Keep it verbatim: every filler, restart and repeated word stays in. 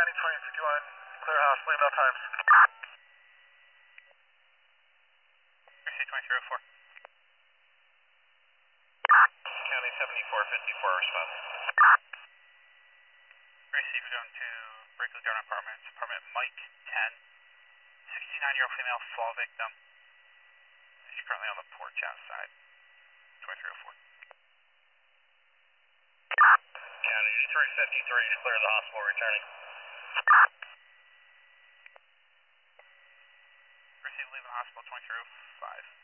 County twenty fifty-one, clear house, leave out times. Receive twenty-three oh four. County seventy-four fifty-four, response. Receive going to Berkeley Garden Apartments, apartment Mike ten, sixty-nine year old female fall victim. She's currently on the porch outside, twenty-three oh four. County three fifty-three is clear of the hospital, returning. Receive leaving the hospital, twenty-three oh five.